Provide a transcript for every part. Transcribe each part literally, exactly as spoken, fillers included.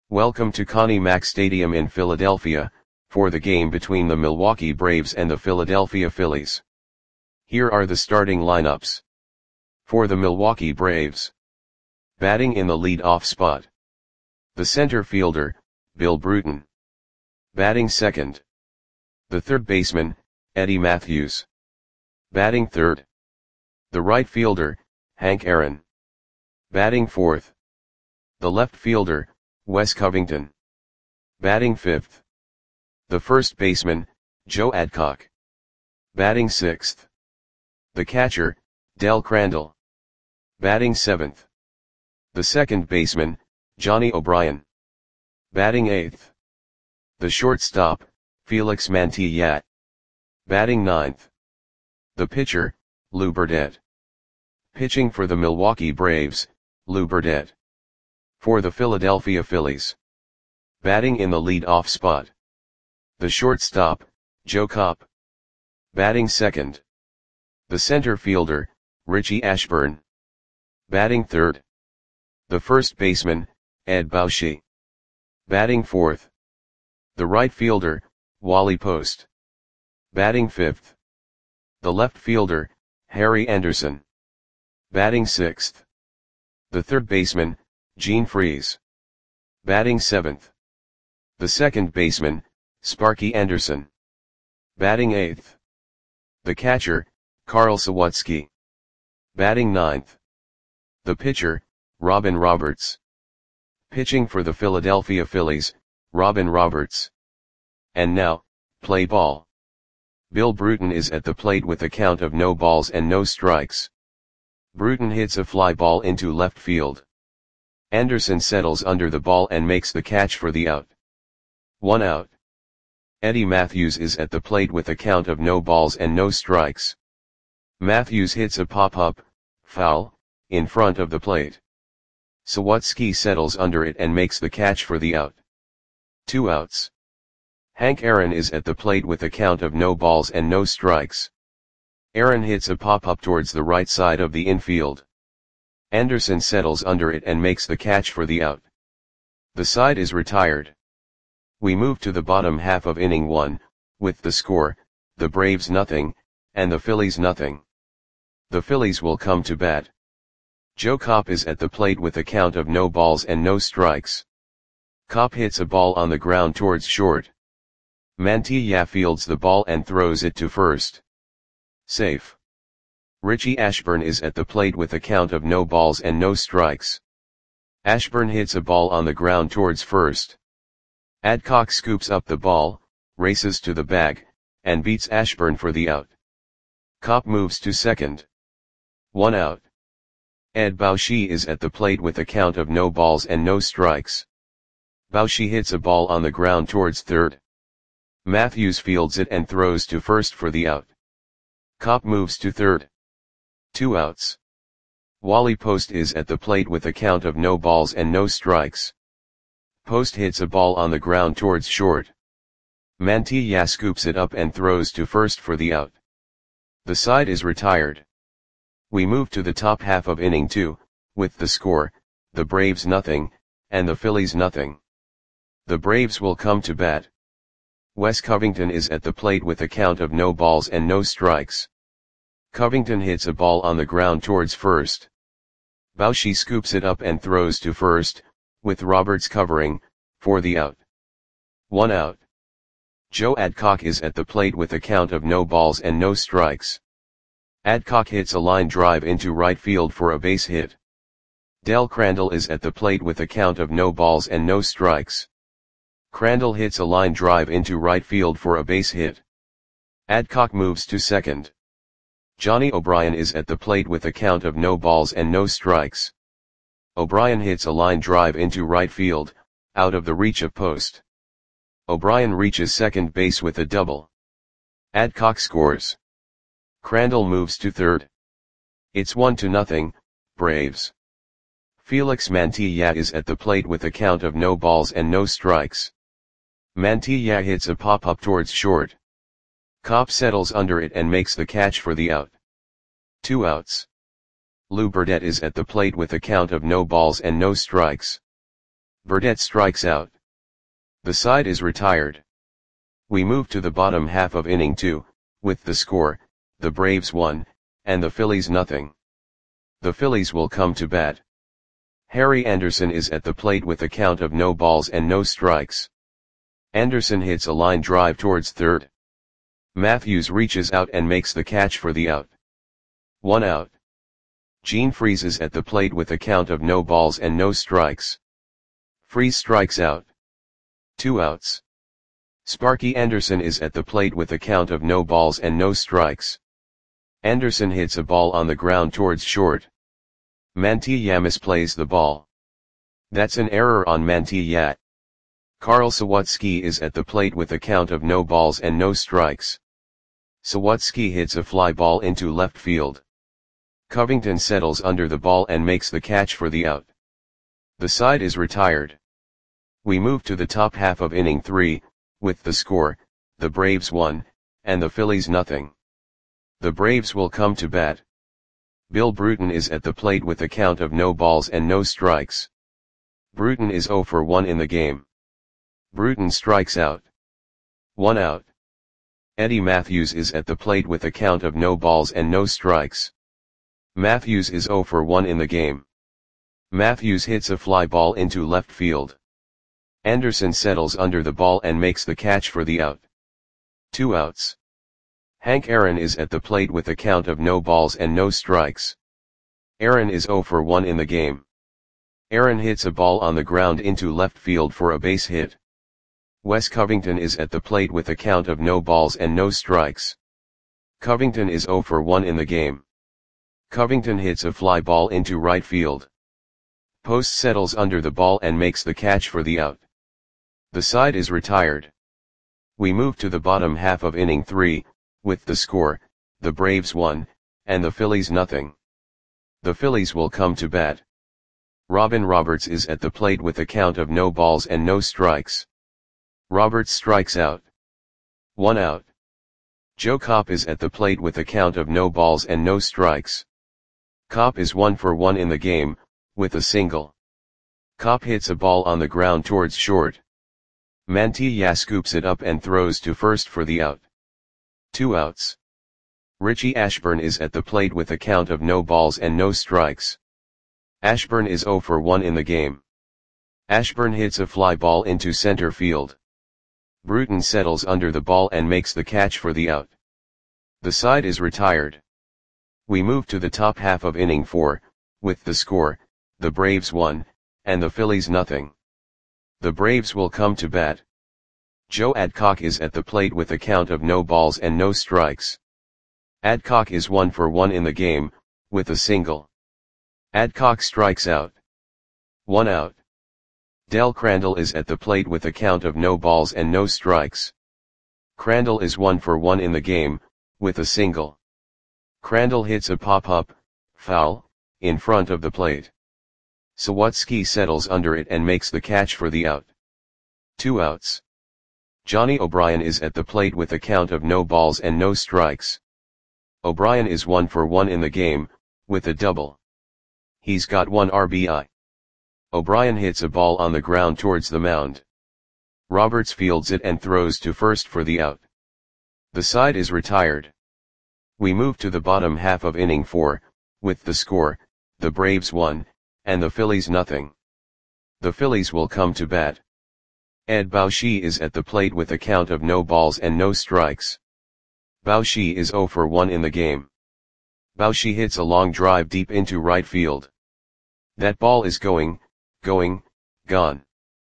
Welcome to Connie Mack Stadium in Philadelphia, for the game between the Milwaukee Braves and the Philadelphia Phillies. Here are the starting lineups. For the Milwaukee Braves. Batting in the lead-off spot. The center fielder, Bill Bruton. Batting second. The third baseman, Eddie Mathews. Batting third. The right fielder, Hank Aaron. Batting fourth. The left fielder, Wes Covington. Batting fifth. The first baseman, Joe Adcock. Batting sixth. The catcher, Del Crandall. Batting seventh. The second baseman, Johnny O'Brien. Batting eighth. The shortstop, Felix Mantilla. Batting ninth. The pitcher, Lou Burdette. Pitching for the Milwaukee Braves, Lou Burdette. For the Philadelphia Phillies. Batting in the lead-off spot. The shortstop, Joe Kopp. Batting second. The center fielder, Richie Ashburn. Batting third. The first baseman, Ed Bauschy. Batting fourth. The right fielder, Wally Post. Batting fifth. The left fielder, Harry Anderson. Batting sixth. The third baseman, Gene Freese. Batting seventh. The second baseman, Sparky Anderson. Batting eighth. The catcher, Carl Sawatsky. Batting ninth. The pitcher, Robin Roberts. Pitching for the Philadelphia Phillies, Robin Roberts. And now, play ball. Bill Bruton is at the plate with a count of no balls and no strikes. Bruton hits a fly ball into left field. Anderson settles under the ball and makes the catch for the out. One out. Eddie Mathews is at the plate with a count of no balls and no strikes. Mathews hits a pop-up, foul, in front of the plate. Sawatsky settles under it and makes the catch for the out. Two outs. Hank Aaron is at the plate with a count of no balls and no strikes. Aaron hits a pop-up towards the right side of the infield. Anderson settles under it and makes the catch for the out. The side is retired. We move to the bottom half of inning one, with the score, the Braves nothing, and the Phillies nothing. The Phillies will come to bat. Joe Kopp is at the plate with a count of no balls and no strikes. Kopp hits a ball on the ground towards short. Mantilla fields the ball and throws it to first. Safe. Richie Ashburn is at the plate with a count of no balls and no strikes. Ashburn hits a ball on the ground towards first. Adcock scoops up the ball, races to the bag, and beats Ashburn for the out. Kopp moves to second. One out. Ed Bauschy is at the plate with a count of no balls and no strikes. Bauschy hits a ball on the ground towards third. Mathews fields it and throws to first for the out. Kopp moves to third. Two outs. Wally Post is at the plate with a count of no balls and no strikes. Post hits a ball on the ground towards short. Mantilla scoops it up and throws to first for the out. The side is retired. We move to the top half of inning two, with the score, the Braves nothing, and the Phillies nothing. The Braves will come to bat. Wes Covington is at the plate with a count of no balls and no strikes. Covington hits a ball on the ground towards first. Bauschy scoops it up and throws to first, with Roberts covering, for the out. One out. Joe Adcock is at the plate with a count of no balls and no strikes. Adcock hits a line drive into right field for a base hit. Del Crandall is at the plate with a count of no balls and no strikes. Crandall hits a line drive into right field for a base hit. Adcock moves to second. Johnny O'Brien is at the plate with a count of no balls and no strikes. O'Brien hits a line drive into right field, out of the reach of Post. O'Brien reaches second base with a double. Adcock scores. Crandall moves to third. It's one to nothing, Braves. Felix Mantilla is at the plate with a count of no balls and no strikes. Mantilla hits a pop-up towards short. Kopp settles under it and makes the catch for the out. Two outs. Lou Burdette is at the plate with a count of no balls and no strikes. Burdette strikes out. The side is retired. We move to the bottom half of inning two, with the score, the Braves one, and the Phillies nothing. The Phillies will come to bat. Harry Anderson is at the plate with a count of no balls and no strikes. Anderson hits a line drive towards third. Matthews reaches out and makes the catch for the out. One out. Gene freezes at the plate with a count of no balls and no strikes. Freeze strikes out. Two outs. Sparky Anderson is at the plate with a count of no balls and no strikes. Anderson hits a ball on the ground towards short. Mantilla misplays the ball. That's an error on Mantilla. Carl Sawatsky is at the plate with a count of no balls and no strikes. Sawatsky hits a fly ball into left field. Covington settles under the ball and makes the catch for the out. The side is retired. We move to the top half of inning three, with the score, the Braves one, and the Phillies nothing. The Braves will come to bat. Bill Bruton is at the plate with a count of no balls and no strikes. Bruton is oh for one in the game. Bruton strikes out. One out. Eddie Matthews is at the plate with a count of no balls and no strikes. Matthews is oh for one in the game. Matthews hits a fly ball into left field. Anderson settles under the ball and makes the catch for the out. Two outs. Hank Aaron is at the plate with a count of no balls and no strikes. Aaron is oh for one in the game. Aaron hits a ball on the ground into left field for a base hit. Wes Covington is at the plate with a count of no balls and no strikes. Covington is oh for one in the game. Covington hits a fly ball into right field. Post settles under the ball and makes the catch for the out. The side is retired. We move to the bottom half of inning three, with the score, the Braves one, and the Phillies nothing. The Phillies will come to bat. Robin Roberts is at the plate with a count of no balls and no strikes. Roberts strikes out. One out. Joe Kopp is at the plate with a count of no balls and no strikes. Kopp is one for one in the game, with a single. Kopp hits a ball on the ground towards short. Mantilla scoops it up and throws to first for the out. Two outs. Richie Ashburn is at the plate with a count of no balls and no strikes. Ashburn is oh for one in the game. Ashburn hits a fly ball into center field. Bruton settles under the ball and makes the catch for the out. The side is retired. We move to the top half of inning four, with the score, the Braves one, and the Phillies nothing. The Braves will come to bat. Joe Adcock is at the plate with a count of no balls and no strikes. Adcock is one for one in the game, with a single. Adcock strikes out. One out. Del Crandall is at the plate with a count of no balls and no strikes. Crandall is one for one in the game, with a single. Crandall hits a pop-up, foul, in front of the plate. Sawatsky settles under it and makes the catch for the out. Two outs. Johnny O'Brien is at the plate with a count of no balls and no strikes. O'Brien is one for one in the game, with a double. He's got one R B I. O'Brien hits a ball on the ground towards the mound. Roberts fields it and throws to first for the out. The side is retired. We move to the bottom half of inning four, with the score, the Braves one, and the Phillies nothing. The Phillies will come to bat. Ed Bauschy is at the plate with a count of no balls and no strikes. Bauschy is oh for one in the game. Bauschy hits a long drive deep into right field. That ball is going, going, gone.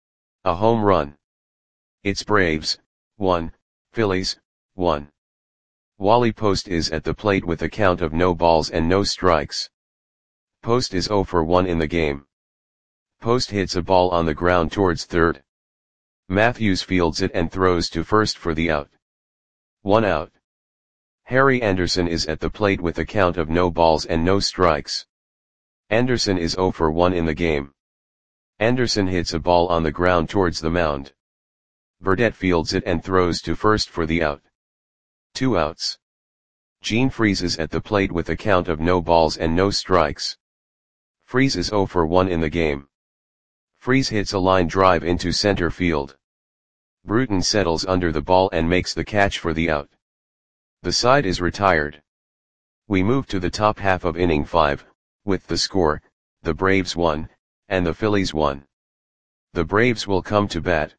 A home run. It's Braves, one, Phillies, one. Wally Post is at the plate with a count of no balls and no strikes. Post is oh for one in the game. Post hits a ball on the ground towards third. Matthews fields it and throws to first for the out. One out. Harry Anderson is at the plate with a count of no balls and no strikes. Anderson is oh for one in the game. Anderson hits a ball on the ground towards the mound. Burdette fields it and throws to first for the out. Two outs. Gene freezes at the plate with a count of no balls and no strikes. Freeze is oh for one in the game. Freese hits a line drive into center field. Bruton settles under the ball and makes the catch for the out. The side is retired. We move to the top half of inning five, with the score, the Braves won, and the Phillies won. The Braves will come to bat.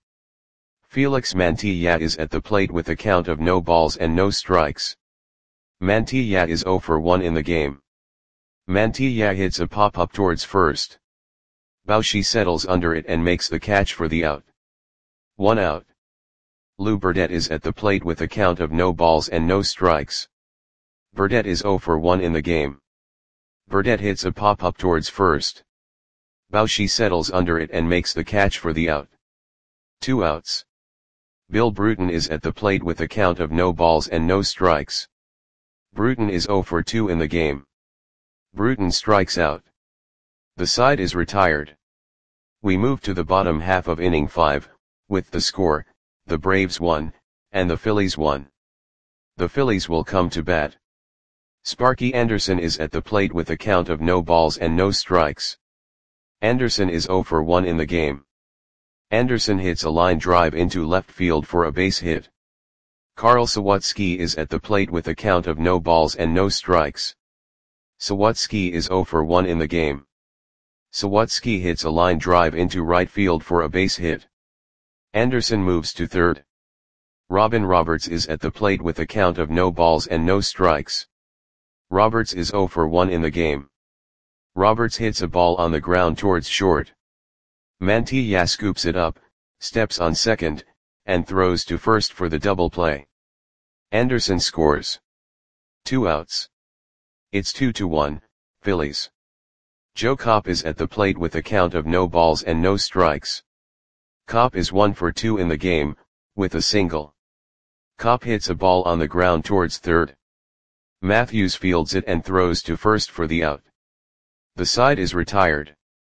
Felix Mantilla is at the plate with a count of no balls and no strikes. Mantilla is oh for one in the game. Mantilla hits a pop-up towards first. Bauchi settles under it and makes the catch for the out. One out. Lou Burdette is at the plate with a count of no balls and no strikes. Burdette is oh for one in the game. Burdette hits a pop-up towards first. Bauchi settles under it and makes the catch for the out. Two outs. Bill Bruton is at the plate with a count of no balls and no strikes. Bruton is oh for two in the game. Bruton strikes out. The side is retired. We move to the bottom half of inning five, with the score, the Braves won, and the Phillies won. The Phillies will come to bat. Sparky Anderson is at the plate with a count of no balls and no strikes. Anderson is oh for one in the game. Anderson hits a line drive into left field for a base hit. Carl Sawatsky is at the plate with a count of no balls and no strikes. Sawatsky is oh for one in the game. Sawatsky hits a line drive into right field for a base hit. Anderson moves to third. Robin Roberts is at the plate with a count of no balls and no strikes. Roberts is oh for one in the game. Roberts hits a ball on the ground towards short. Mantilla scoops it up, steps on second, and throws to first for the double play. Anderson scores. Two outs. It's two to one, Phillies. Joe Kopp is at the plate with a count of no balls and no strikes. Kopp is one for two in the game, with a single. Kopp hits a ball on the ground towards third. Matthews fields it and throws to first for the out. The side is retired.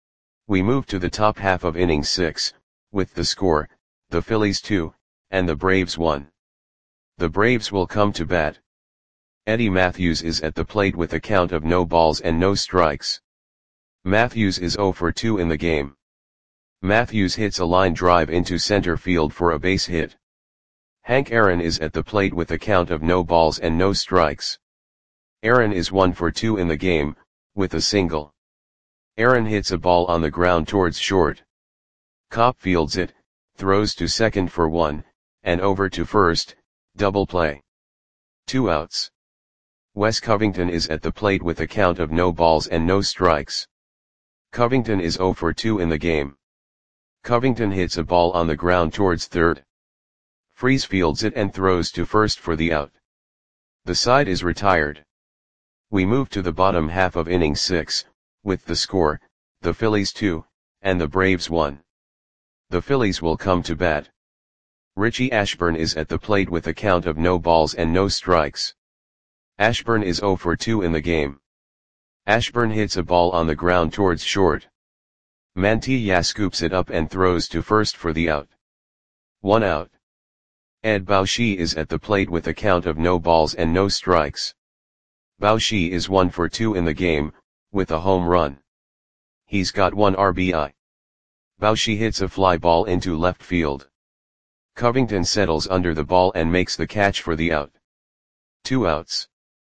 We move to the top half of inning six, with the score, the Phillies two, and the Braves one. The Braves will come to bat. Eddie Matthews is at the plate with a count of no balls and no strikes. Matthews is oh for two in the game. Matthews hits a line drive into center field for a base hit. Hank Aaron is at the plate with a count of no balls and no strikes. Aaron is one for two in the game, with a single. Aaron hits a ball on the ground towards short. Kopp fields it, throws to second for one, and over to first, double play. Two outs. Wes Covington is at the plate with a count of no balls and no strikes. Covington is oh for two in the game. Covington hits a ball on the ground towards third. Freese fields it and throws to first for the out. The side is retired. We move to the bottom half of inning six, with the score, the Phillies two, and the Braves one. The Phillies will come to bat. Richie Ashburn is at the plate with a count of no balls and no strikes. Ashburn is oh for two in the game. Ashburn hits a ball on the ground towards short. Mantilla scoops it up and throws to first for the out. One out. Ed Bauchi is at the plate with a count of no balls and no strikes. Bauchi is one for two in the game, with a home run. He's got one R B I. Bauchi hits a fly ball into left field. Covington settles under the ball and makes the catch for the out. Two outs.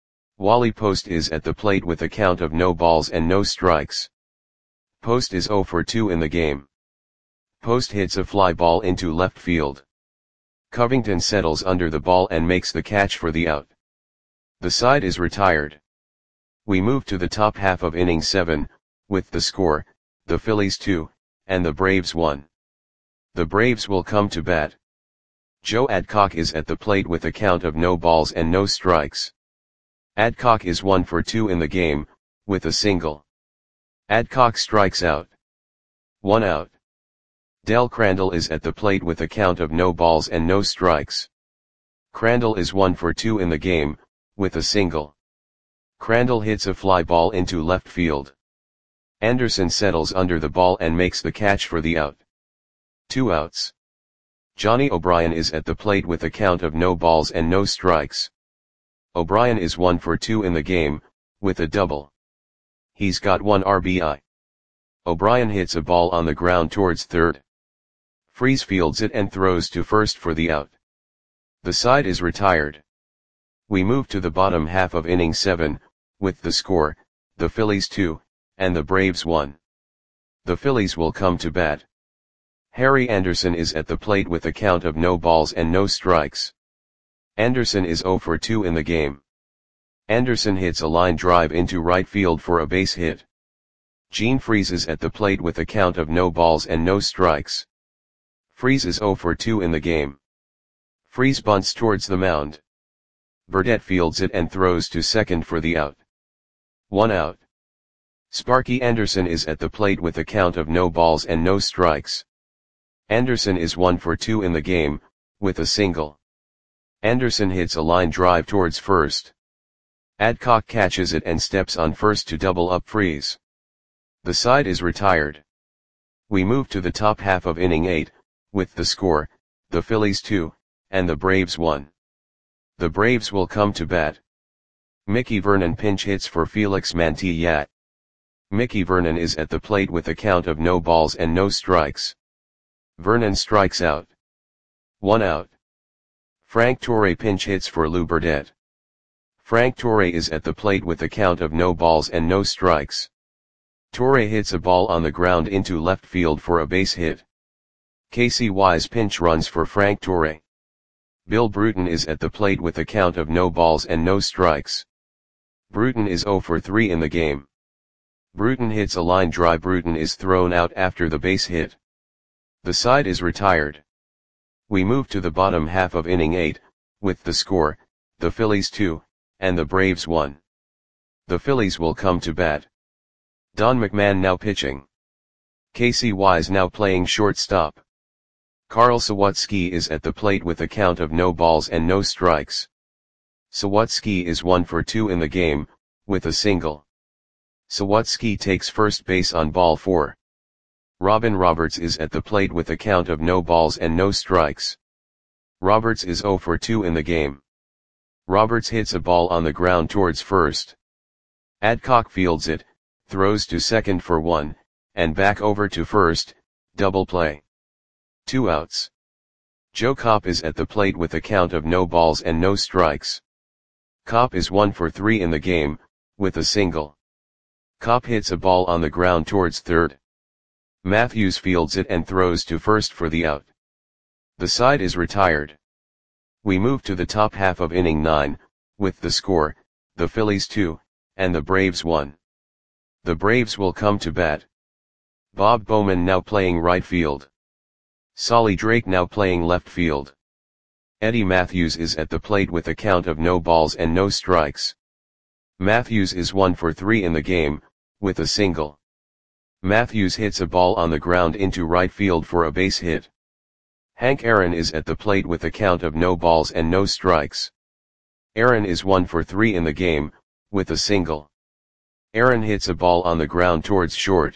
Wally Post is at the plate with a count of no balls and no strikes. Post is oh for two in the game. Post hits a fly ball into left field. Covington settles under the ball and makes the catch for the out. The side is retired. We move to the top half of inning seven, with the score, the Phillies two, and the Braves one. The Braves will come to bat. Joe Adcock is at the plate with a count of no balls and no strikes. Adcock is one for two in the game, with a single. Adcock strikes out. One out. Del Crandall is at the plate with a count of no balls and no strikes. Crandall is one for two in the game, with a single. Crandall hits a fly ball into left field. Anderson settles under the ball and makes the catch for the out. Two outs. Johnny O'Brien is at the plate with a count of no balls and no strikes. O'Brien is one for two in the game, with a double. He's got one R B I. O'Brien hits a ball on the ground towards third. Freese fields it and throws to first for the out. The side is retired. We move to the bottom half of inning seven, with the score, the Phillies two, and the Braves one. The Phillies will come to bat. Harry Anderson is at the plate with a count of no balls and no strikes. Anderson is oh for two in the game. Anderson hits a line drive into right field for a base hit. Gene Freese is at the plate with a count of no balls and no strikes. Freese is oh for two in the game. Freese bunts towards the mound. Burdette fields it and throws to second for the out. One out. Sparky Anderson is at the plate with a count of no balls and no strikes. Anderson is one for two in the game, with a single. Anderson hits a line drive towards first. Adcock catches it and steps on first to double up Freese. The side is retired. We move to the top half of inning eight, with the score, the Phillies two, and the Braves one. The Braves will come to bat. Mickey Vernon pinch hits for Felix Mantilla. Mickey Vernon is at the plate with a count of no balls and no strikes. Vernon strikes out. One out. Frank Torre pinch hits for Lou Burdette. Frank Torre is at the plate with a count of no balls and no strikes. Torre hits a ball on the ground into left field for a base hit. Casey Wise pinch runs for Frank Torre. Bill Bruton is at the plate with a count of no balls and no strikes. Bruton is oh for three in the game. Bruton hits a line drive. Bruton is thrown out after the base hit. The side is retired. We move to the bottom half of inning eight, with the score, the Phillies two, and the Braves one. The Phillies will come to bat. Don McMahon now pitching. Casey Wise now playing shortstop. Carl Sawatsky is at the plate with a count of no balls and no strikes. Sawatsky is one for two in the game, with a single. Sawatsky takes first base on ball four. Robin Roberts is at the plate with a count of no balls and no strikes. Roberts is oh for two in the game. Roberts hits a ball on the ground towards first. Adcock fields it, throws to second for one, and back over to first, double play. Two outs. Joe Kopp is at the plate with a count of no balls and no strikes. Kopp is one for three in the game, with a single. Kopp hits a ball on the ground towards third. Matthews fields it and throws to first for the out. The side is retired. We move to the top half of inning nine, with the score, the Phillies two, and the Braves one. The Braves will come to bat. Bob Bowman now playing right field. Solly Drake now playing left field. Eddie Matthews is at the plate with a count of no balls and no strikes. Matthews is one for three in the game, with a single. Matthews hits a ball on the ground into right field for a base hit. Hank Aaron is at the plate with a count of no balls and no strikes. Aaron is one for three in the game, with a single. Aaron hits a ball on the ground towards short.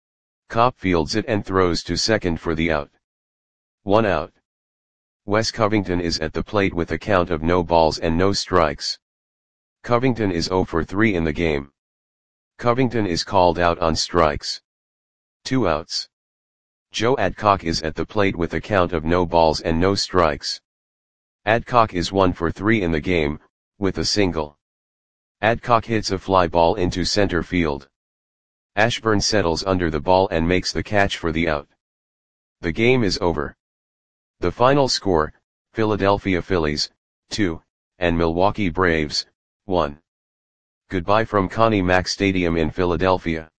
Kopp fields it and throws to second for the out. One out. Wes Covington is at the plate with a count of no balls and no strikes. Covington is oh for three in the game. Covington is called out on strikes. Two outs. Joe Adcock is at the plate with a count of no balls and no strikes. Adcock is one for three in the game, with a single. Adcock hits a fly ball into center field. Ashburn settles under the ball and makes the catch for the out. The game is over. The final score, Philadelphia Phillies, two, and Milwaukee Braves, one. Goodbye from Connie Mack Stadium in Philadelphia.